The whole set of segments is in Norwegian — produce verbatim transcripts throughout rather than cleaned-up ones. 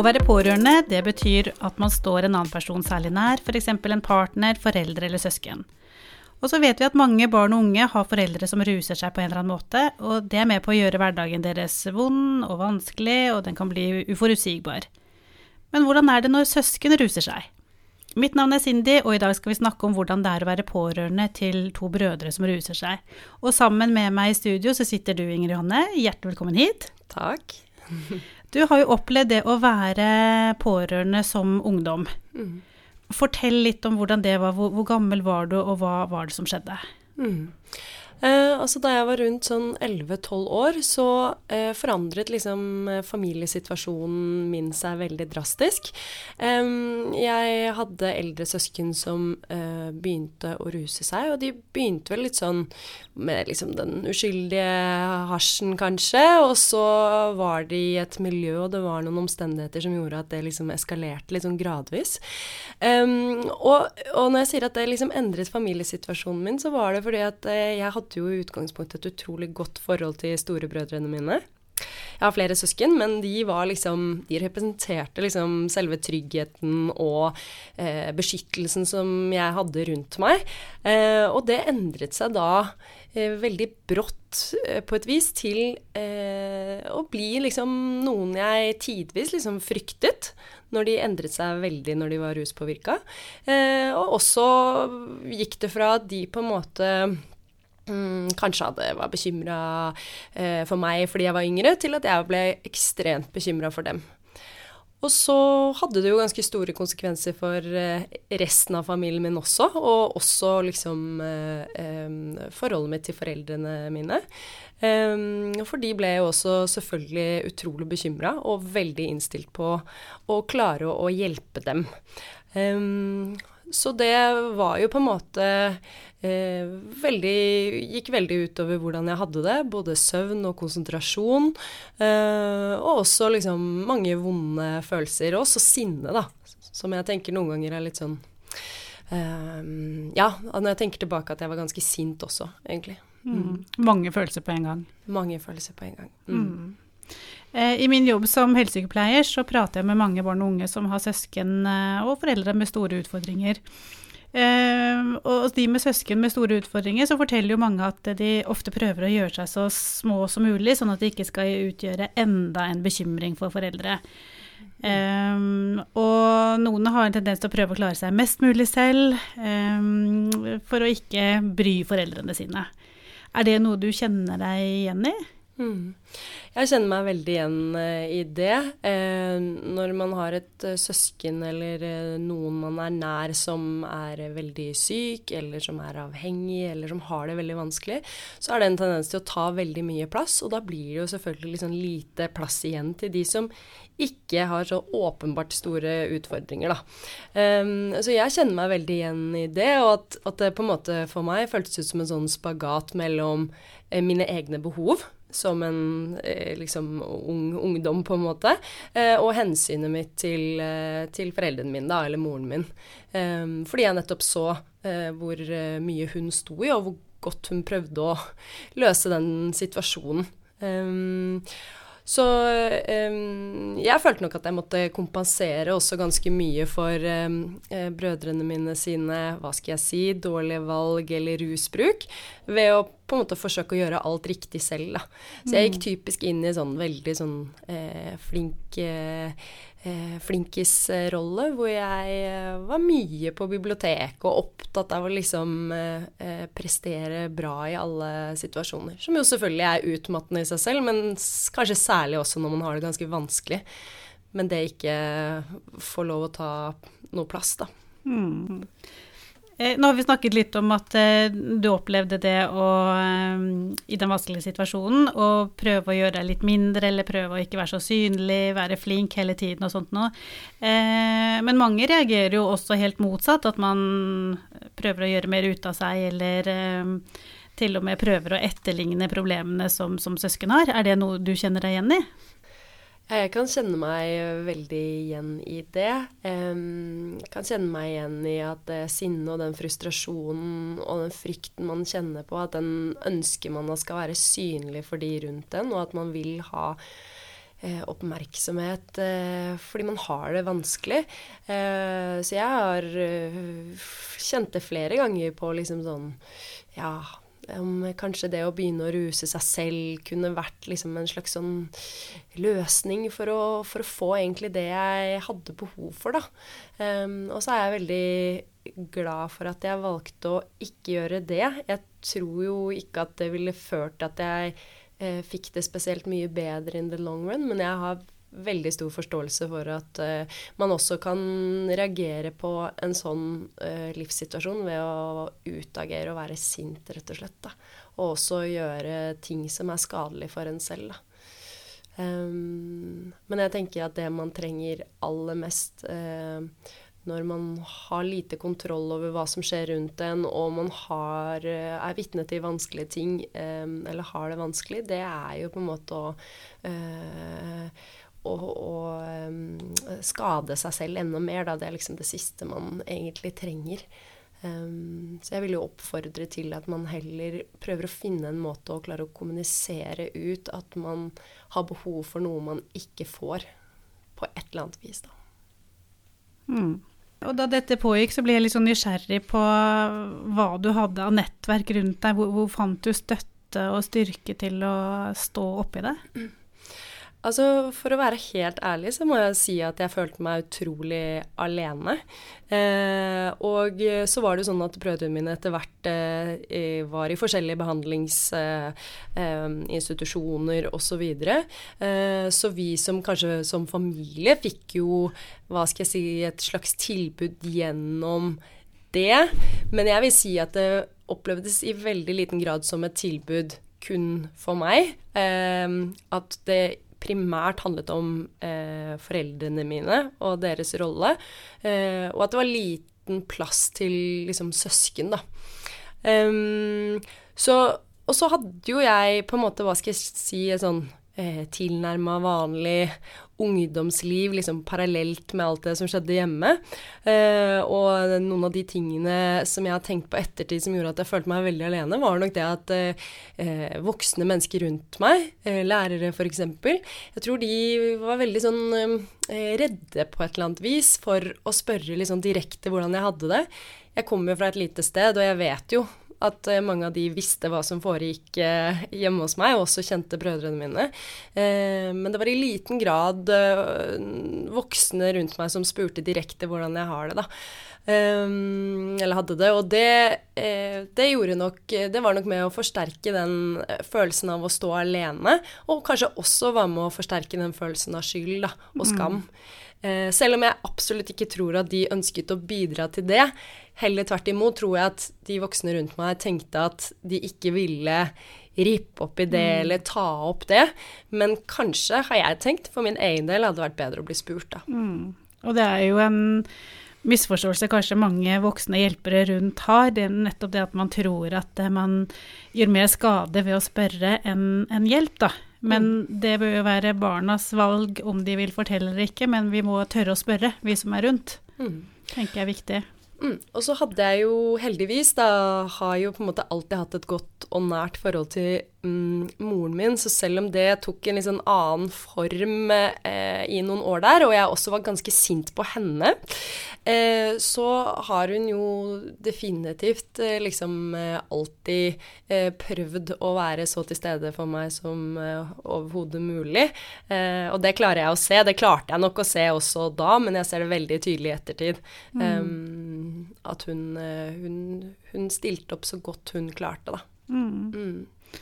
Å være pårørende, det betyr at man står en annen person særlig nær, for eksempel en partner, foreldre eller søsken. Og så vet vi at mange barn og unge har foreldre som ruser seg på en eller annen måte, og det er med på å gjøre hverdagen deres vond og vanskelig, og den kan bli uforutsigbar. Men hvordan er det når søsken ruser seg? Mitt navn er Cindy, og i dag skal vi snakke om hvordan det er å være pårørende til to brødre som ruser seg. Og sammen med meg i studio så sitter du, Inger Johanne. Hjertelig velkommen hit. Takk. Du har jo opplevd det å være pårørende som ungdom. Mm. Fortell litt om hvordan det var. Hvor, hvor gammel var du, og hva var det som skjedde? Mm. Eh, altså da jeg var rundt sånn elleve tolv år, så eh, forandret liksom familiesituasjonen min seg veldig drastisk. Eh, jeg hadde eldre søsken som eh, begynte å ruse seg, og de begynte vel litt sånn med liksom den uskyldige hasjen kanskje, og så var de i et miljø, og det var noen omstendigheter som gjorde at det liksom eskalerte litt sånn gradvis. Eh, og, og når jeg sier at det liksom endret familiesituasjonen min, så var det fordi at eh, jeg hadde jo i utgangspunktet et utrolig godt forhold til storebrødrene mine. Jeg har flere søsken, men de var liksom, de representerte liksom selve tryggheten og eh, beskyttelsen som jeg hadde rundt meg. Eh, og det endret seg da eh, veldig brått eh, på et vis til eh, å bli liksom noen jeg tidvis liksom fryktet, når de endret seg veldig når de var ruspåvirka. Eh, og også gikk det fra at de på en måte Mm, kanskje hadde, var bekymret eh, for meg fordi jeg var yngre, til at jeg ble ekstremt bekymret for dem. Og så hadde det jo ganske store konsekvenser for eh, resten av familien min også, og også liksom eh, eh, forholdet mitt til foreldrene mine. Um, for de ble jo også selvfølgelig utrolig bekymret, og veldig innstilt på å klare å, å hjelpe dem. Um, så det var jo på en måte eh, veldig, gikk veldig utover hvordan jeg hadde det, både søvn og konsentrasjon, eh, og også liksom mange vonde følelser, og også sinne da, som jeg tenker noen ganger er litt sånn, eh, ja, når jeg tenker tilbake at jeg var ganske sint også, egentlig. Mm. Mm. Mange følelser på en gang. Mange følelser på en gang. Mm. Mm. I min jobb som helsesykepleier så prater jeg med mange barn og unge som har søsken og foreldre med store utfordringer. Og de med søsken med store utfordringer så forteller jo mange at de ofte prøver å gjøre seg så små som mulig, sånn at de ikke skal utgjøre enda en bekymring for foreldre. Um, og noen har en tendens til å prøve å klare seg mest mulig selv um, for å ikke bry foreldrene sine. Er det noe du kjenner deg igjen i? Mm. Jeg kjenner meg veldig igjen uh, i det. Uh, når man har et uh, søsken eller uh, noen man er nær som er uh, veldig syk, eller som er avhengig, eller som har det veldig vanskelig, så er det en tendens til å ta veldig mye plass, og da blir det jo selvfølgelig liksom lite plass igjen til de som ikke har så åpenbart store utfordringer da. Um, så jeg kjenner meg veldig igjen i det, og at, at det på en måte for meg føltes ut som en sånn spagat mellom uh, mine egne behov, som en eh, liksom ung, ungdom på en måte, eh, og hensynet mitt til, eh, til foreldrene mine da, eller moren min. Eh, fordi jeg nettopp så eh, hvor mye hun sto i, og hvor godt hun prøvde å løse den situasjonen. Eh, så eh, jeg følte nok at jeg måtte kompensere også ganske mye for eh, brødrene mine sine, hva skal jeg si, dårlige valg eller rusbruk, ved å på en måte forsøke å gjøre alt riktig selv da. Så jeg gikk typisk inn i sånn veldig sånn eh, flink eh, flinkis-rolle, hvor jeg var mye på biblioteket og opptatt av å liksom eh, prestere bra i alle situasjoner, som jo selvfølgelig er utmattende i seg selv, men kanskje særlig også når man har det ganske vanskelig, men det ikke får lov å ta noe plass da. Mm. Nå har vi snakket litt om at eh, du opplevde det å, eh, i den vanskelige situasjonen, å prøve å gjøre deg litt mindre, eller prøve å ikke være så synlig, være flink hele tiden og sånt noe. Eh, men mange reagerer jo også helt motsatt, at man prøver å gjøre mer ut av seg, eller eh, til og med prøver å etterligne problemene som, som søsken har. Er det noe du kjenner deg igjen i? Jeg kan kjenne meg veldig igjen i det. Jeg kan kjenne meg igjen i at det sinne og den frustrasjonen og den frykten man kjenner på, at den ønsker man skal være synlig for de rundt den, og at man vil ha eh, oppmerksomhet, eh, fordi man har det vanskelig. Eh, så jeg har eh, kjent det flere ganger på liksom sånn, ja, om kanskje det å begynne å ruse seg selv kunne vært liksom en slags sånn løsning for å, for å få egentlig det jeg hadde behov for, da. Um, og så er jeg veldig glad for at jeg valgte å ikke gjøre det. Jeg tror jo ikke at det ville ført til at jeg eh, fikk det spesielt mye bedre in the long run, men jeg har veldig stor forståelse for at uh, man også kan reagere på en sånn uh, livssituasjon ved å utagere og være sint, rett og slett, da. Og også gjøre ting som er skadelig for en selv, da. Um, men jeg tenker at det man trenger aller mest uh, når man har lite kontroll over hva som skjer rundt en, og man har, uh, er vitne til vanskelige ting, um, eller har det vanskelig, det er jo på en måte å uh, og, og um, skade seg selv enda mer, da. Det er liksom det siste man egentlig trenger. Um, så jeg vil jo oppfordre til at man heller prøver å finne en måte å klare å kommunisere ut at man har behov for noe man ikke får på et eller annet vis, da. Mm. Og da dette pågikk, så ble jeg litt sånn nysgjerrig på hva du hadde av nettverk rundt deg. Hvor, hvor fant du støtte og styrke til å stå oppi det? Altså, for å være helt ærlig så må jeg si at jeg følte meg utrolig alene. Eh, og så var det jo sånn at brødrene mine etter hvert eh, var i forskjellige behandlingsinstitusjoner eh, og så videre. Eh, så vi som kanskje som familie fikk jo, hva skal jeg si, et slags tilbud gjennom det. Men jeg vil si at det opplevdes i veldig liten grad som et tilbud kun for meg. Eh, at det primært handlet om eh, foreldrene mine og deres rolle, eh, og at det var liten plass til liksom søsken, da. Um, så, og så hadde jo jeg på en måte, hva skal jeg si, sånn eh, tilnærmet vanlig ungdomsliv, liksom parallelt med alt det som skjedde hjemme. Eh, og noen av de tingene som jeg har tenkt på ettertid som gjorde at jeg følte meg veldig alene, var nok det at eh, voksne mennesker rundt meg, eh, lærere for eksempel, jeg tror de var veldig sånn eh, redde på et eller annet vis for å spørre liksom direkte hvordan jeg hadde det. Jeg kommer jo fra et lite sted, og jeg vet jo at mange av de visste hva som foregikk eh, hjemme hos meg, og også kjente brødrene mine. Eh, men det var i liten grad eh, voksne rundt meg som spurte direkte hvordan jeg har det, da. Eh, eller hadde det, og det, eh, det gjorde nok, det var nok med å forsterke den følelsen av å stå alene, og kanskje også var med å forsterke den følelsen av skyld, da, og skam. Mm. Eh, selv om jeg absolutt ikke tror at de ønsket å bidra til det, heller tvert imot tror jeg at de voksne rundt meg tenkte at de ikke ville rippe opp i det mm. eller ta opp det. Men kanskje har jeg tenkt, for min egen del hadde det vært bedre å bli spurt, da. Mm. Og det er jo en misforståelse kanskje mange voksne hjelpere rundt har. Det er nettopp det at man tror at man gjør mer skade ved å spørre enn en hjelp, da. Men mm. det bør jo være barnas valg om de vil fortelle eller ikke, men vi må tørre å spørre, vi som er rundt. Mm. Tenker jeg er viktig. Mm. Og så hadde jeg jo heldigvis, da har jo på en måte alltid hatt et godt og nært forhold til mm, moren min, så selv om det tok en litt sånn annen form eh, i noen år der, og jeg også var ganske sint på henne, eh, så har hun jo definitivt eh, liksom eh, alltid eh, prøvd å være så til stede for meg som eh, overhodet mulig, eh, og det klarer jeg å se, det klarte jeg nok å se også da, men jeg ser det veldig tydelig i ettertid. Mm. Um, at hun, hun, hun stilte opp så godt hun klarte, da. Mm. Mm.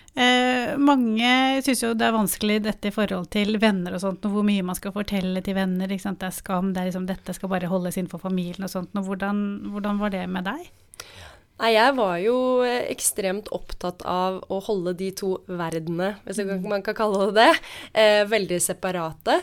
Eh, mange synes jo det er vanskelig dette i forhold til venner og sånt, og hvor mye man skal fortelle til venner, ikke sant? Det er skam, det er liksom, dette skal bare holdes innenfor familien og sånt, og hvordan, hvordan var det med deg? Nei, jeg var jo ekstremt opptatt av å holde de to verdenene, hvis man kan kalle det det, eh, veldig separate.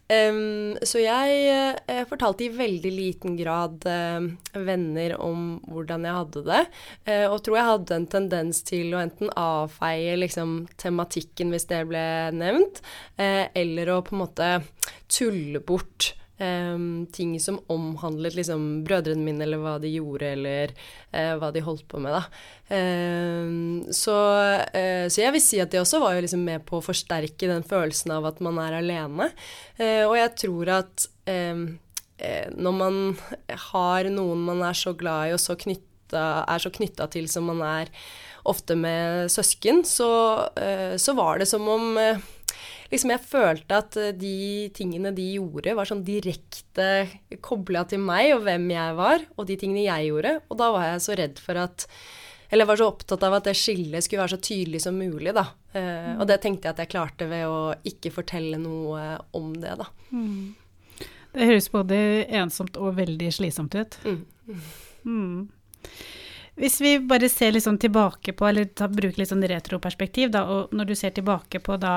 Um, så jeg uh, fortalte i veldig liten grad uh, venner om hvordan jeg hadde det, uh, og tror jeg hadde en tendens til å enten avfeie liksom, tematikken hvis det ble nevnt, uh, eller å på en måte tulle bort Um, ting som omhandlet liksom brødrene mine, eller hva de gjorde, eller uh, hva de holdt på med, da. Um, så, uh, så jeg vil si at det også var jo liksom med på å forsterke den følelsen av at man er alene. Uh, og jeg tror at um, uh, når man har noen man er så glad i, og så knytta, er så knytta til som man er ofte med søsken, så, uh, så var det som om uh, liksom jeg følte at de tingene de gjorde var sånn direkte koblet til meg og hvem jeg var, og de tingene jeg gjorde. Og da var jeg så redd for at, eller var så opptatt av at det skillet skulle være så tydelig som mulig, da. Eh, og det tenkte jeg at jeg klarte ved å ikke fortelle noe om det, da. Mm. Det høres både ensomt og veldig slitsomt ut. Mm. Mm. Hvis vi bare ser litt sånn tilbake på, eller ta, bruker litt sånn retroperspektiv, da, og når du ser tilbake på da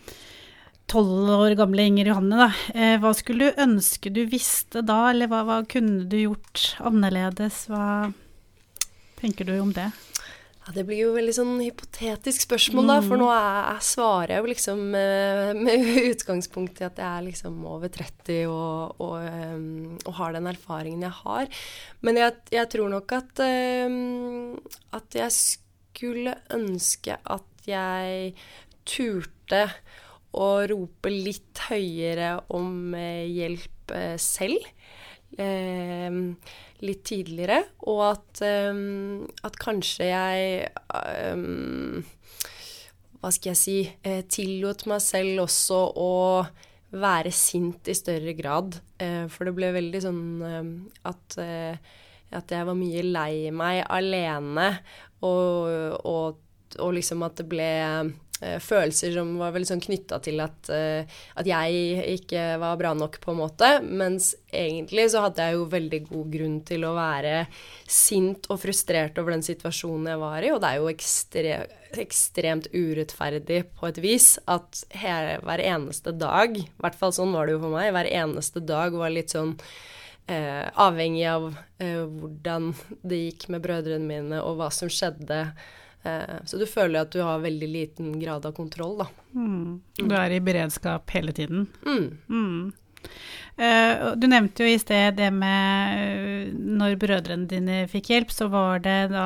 tolv år gamle Inger Johanne, da, eh, hva skulle du ønske du visste da, eller hva, hva kunne du gjort annerledes? Hva tenker du om det? Ja, det blir jo veldig sånn hypotetisk spørsmål, da, for nå er, svarer jeg jo liksom med, med utgangspunkt i at jeg er liksom over tretti og, og, um, og har den erfaringen jeg har. Men jeg, jeg tror nok at, um, at jeg skulle ønske at jeg turte å rope litt høyere om eh, hjelp eh, selv. Eh, litt tidligere, og at, um, at kanskje jeg um, hva skal jeg si, eh, tillot meg selv også å være sint i større grad, eh, for det ble veldig sånn eh, at, eh, at jeg var mye lei meg alene, og, og, og liksom at det ble følelser som var veldig sånn knyttet til at, uh, at jeg ikke var bra nok på en måte, mens egentlig så hadde jeg jo veldig god grunn til å være sint og frustrert over den situasjonen jeg var i, og det er jo ekstre, ekstremt urettferdig på et vis at her, hver eneste dag, i hvert fall sånn var det jo for meg, hver eneste dag var litt sånn uh, avhengig av uh, hvordan det gikk med brødrene mine og hva som skjedde. Så du føler at du har veldig liten grad av kontroll, da. Mm. Du er i beredskap hele tiden. Mm. Mm. Uh, du nevnte jo i sted det med uh, når brødrene dine fikk hjelp, så var det da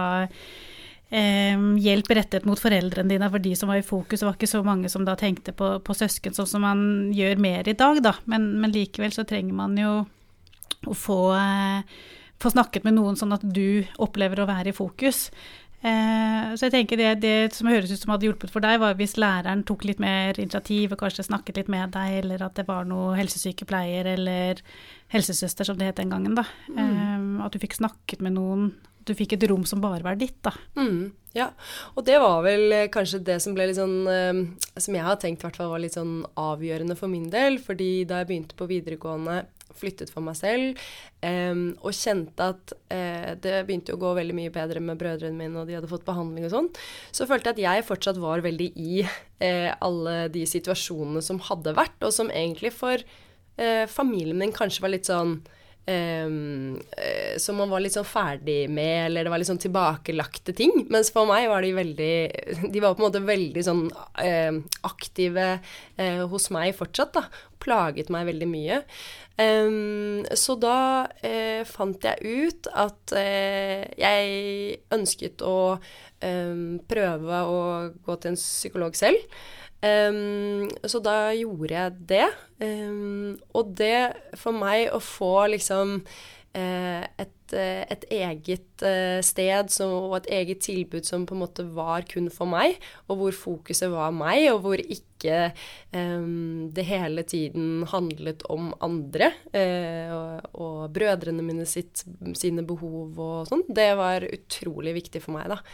uh, hjelp rettet mot foreldrene dine for de som var i fokus. Det var ikke så mange som da tenkte på, på søsken, sånn som man gjør mer i dag, da. Men, men likevel så trenger man jo å få, uh, få snakket med noen sånn at du opplever å være i fokus. Eh, så jeg tenker det, det som høres ut som hadde hjulpet for deg var hvis læreren tok litt mer initiativ og kanskje snakket litt med deg, eller at det var noe helsesykepleier eller helsesøster som det het den gangen da. Mm. Eh, at du fikk snakket med noen, at du fikk et rom som bare var ditt da. Mm, ja, og det var vel kanskje det som ble litt sånn, eh, som jeg har tenkt i hvert fall var litt sånn avgjørende for min del, fordi da jeg begynte på videregående, flyttet for meg selv, eh, og kjente at eh, det begynte å gå veldig mye bedre med brødrene mine, og de hadde fått behandling og sånn, så følte jeg at jeg fortsatt var veldig i eh, alle de situasjonene som hadde vært, og som egentlig for eh, familien min kanskje var litt sånn, Um, uh, som man var litt sånn ferdig med, eller det var litt sånn tilbakelagte ting, mens for meg var de veldig, de var på en måte veldig sånn uh, aktive uh, hos meg fortsatt da, plaget meg veldig mye. Um, så da uh, fant jeg ut at uh, jeg ønsket å um, prøve å gå til en psykolog selv. Um, så da gjorde jeg det, um, og det for meg å få liksom uh, et, uh, et eget uh, sted så, og et eget tilbud som på en måte var kun for meg, og hvor fokuset var meg, og hvor ikke um, det hele tiden handlet om andre, uh, og, og brødrene mine sitt, sine behov og sånn, det var utrolig viktig for meg da.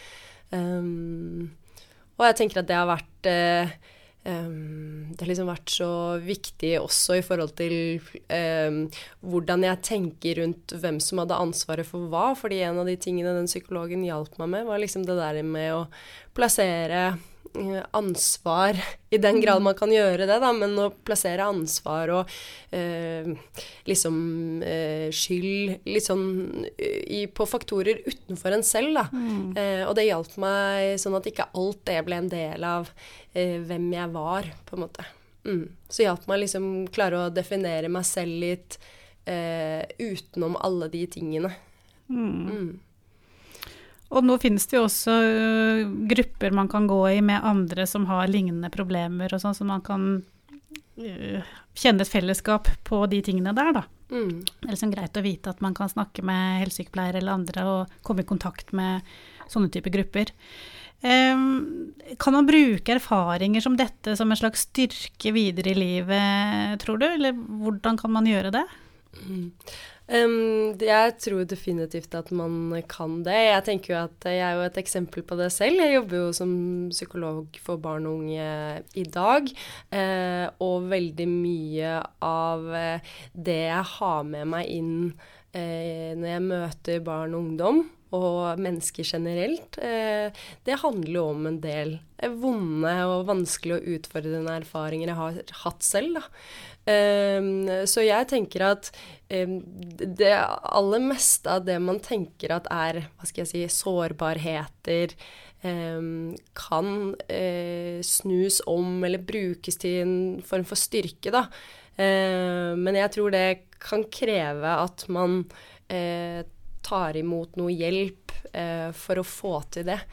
Um, og jeg tenker at det har vært... Uh, Um, det har liksom vært så viktig også i forhold til um, hvordan jeg tenker rundt hvem som hadde ansvaret for hva, fordi en av de tingene den psykologen hjalp meg med var liksom det der med å plassere uh, ansvar, i den grad man kan gjøre det da, men å plassere ansvar og uh, liksom uh, skyld litt sånn uh, i, på faktorer utenfor en selv da, mm. uh, og det hjalp meg sånn at ikke alt det ble en del av hvem jeg var, på en måte. Mm. Så hjalp meg liksom klare å definere meg selv litt eh, utenom alle de tingene. Mm. Mm. Og nå finnes det jo også uh, grupper man kan gå i med andre som har lignende problemer og sånn, så man kan uh, kjenne et fellesskap på de tingene der da. Mm. Det er liksom greit å vite at man kan snakke med helsesykepleiere eller andre og komme i kontakt med sånne typer grupper. Um, kan man bruke erfaringer som dette som en slags styrke videre i livet, tror du? Eller hvordan kan man gjøre det? Mm. Um, jeg tror definitivt at man kan det. Jeg tenker jo at jeg er jo et eksempel på det selv. Jeg jobber jo som psykolog for barn og unge i dag, eh, og veldig mye av det jeg har med meg inn eh, når jeg møter barn og ungdom, og mennesker generelt, eh, det handler jo om en del vonde og vanskelig og utfordrende erfaringer jeg har hatt selv, da. Um, så jeg tenker at um, det aller meste av det man tenker at er, hva skal jeg si, sårbarheter, um, kan uh, snus om eller brukes til en form for styrke, da. Uh, men jeg tror det kan kreve at man uh, tar imot noe hjelp uh, for å få til det.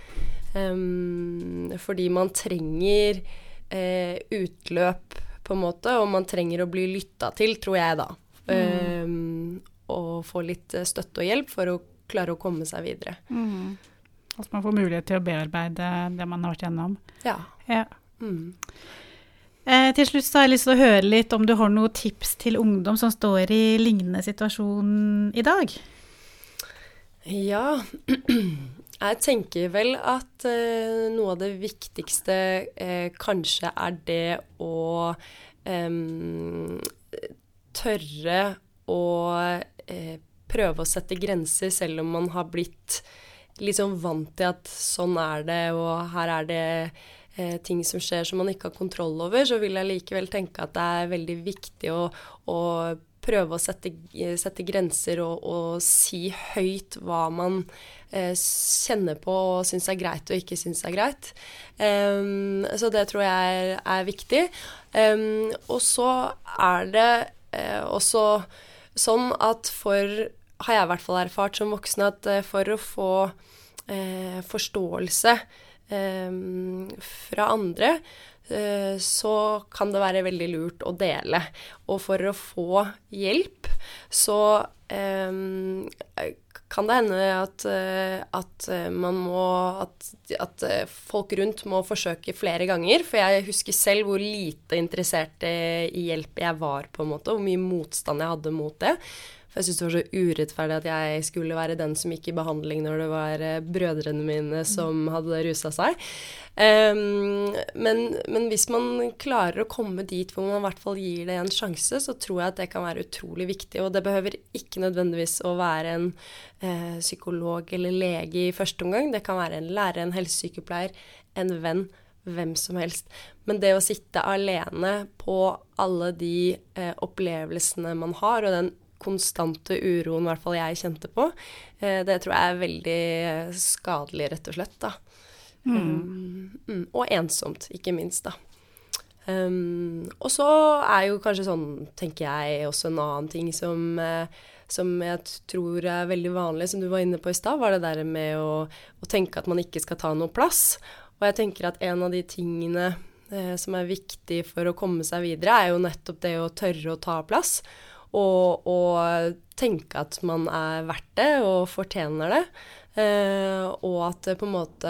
Um, fordi man trenger uh, utløp på en måte, og man trenger å bli lyttet til, tror jeg da. Mm. Um, og få litt støtte og hjelp for å klare å komme seg videre. Mm. At man får mulighet til å bearbeide det man har vært gjennom. Ja. Ja. Mm. Eh, til slutt så har jeg lyst til å høre litt om du har noen tips til ungdom som står i lignende situasjon i dag. Ja, jeg tenker vel at eh, noe av det viktigste eh, kanskje er det å eh, tørre å eh, prøve å sette grenser, selv om man har blitt liksom vant til at sånn er det, og her er det eh, ting som skjer som man ikke har kontroll over, så vil jeg likevel tenke at det er veldig viktig å, å prøve å sette, sette grenser og, og si høyt hva man eh, kjenner på og synes er greit og ikke synes er greit. Um, så det tror jeg er, er viktig. Um, og så er det eh, også sånn at for, har jeg i hvert fall erfart som voksen, at eh, for å få eh, forståelse eh, fra andre, så kan det være veldig lurt å dele. Og for å få hjelp, så um, kan det hende at, at man må, at, at folk rundt må forsøke flere ganger, for jeg husker selv hvor lite interessert i hjelp jeg var på en måte, og hvor mye motstand jeg hadde mot det. For jeg synes det var så urettferdig at jeg skulle være den som gikk i behandling når det var brødrene mine som hadde ruset seg. Um, men, men hvis man klarer å komme dit hvor man i hvert fall gir det en sjanse, så tror jeg at det kan være utrolig viktig, og det behøver ikke nødvendigvis å være en eh, psykolog eller lege i første omgang. Det kan være en lærer, en helsesykepleier, en venn, hvem som helst. Men det å sitte alene på alle de eh, opplevelsene man har, og den konstante uroen i hvert fall jeg kjente på, eh, det tror jeg er veldig skadelig, rett og slett, da. Mm. Um, mm, og ensomt, ikke minst, da. Um, og så er jo kanskje sånn, tenker jeg, også en annen ting som, eh, som jeg tror er veldig vanlig, som du var inne på i stad, var det der med å, å tenke at man ikke skal ta noe plass. Og jeg tenker at en av de tingene eh, som er viktig for å komme seg videre, er jo nettopp det å tørre å ta plass. Og, og tenke at man er verdt det og fortjener det, eh, og at det på en måte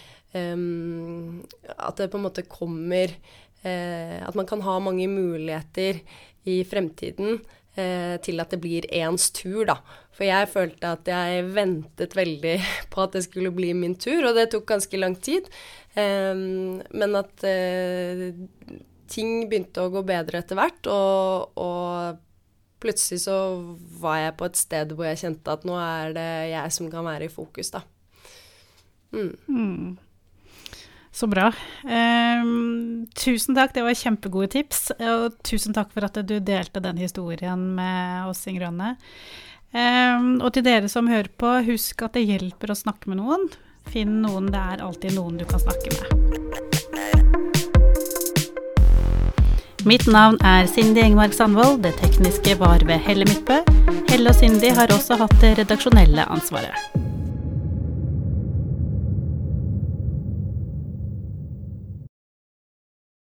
um, at det på en måte kommer eh, at man kan ha mange muligheter i fremtiden eh, til at det blir ens tur, da. For jeg følte at jeg ventet veldig på at det skulle bli min tur, og det tok ganske lang tid, eh, men at eh, ting begynte å gå bedre etter hvert, og, og plutselig så var jeg på et sted hvor jeg kjente at nå er det jeg som kan være i fokus, da. Mm. Mm. Så bra. Um, tusen takk, det var kjempegode tips, og tusen takk for at du delte den historien med oss, Inger Anne. Um, og til dere som hører på, husk at det hjelper å snakke med noen. Finn noen, det er alltid noen du kan snakke med. Mitt navn er Cindy Engmark Sandvold, det tekniske var ved Helle Midtbø. Helle og Cindy har også hatt det redaksjonelle ansvaret.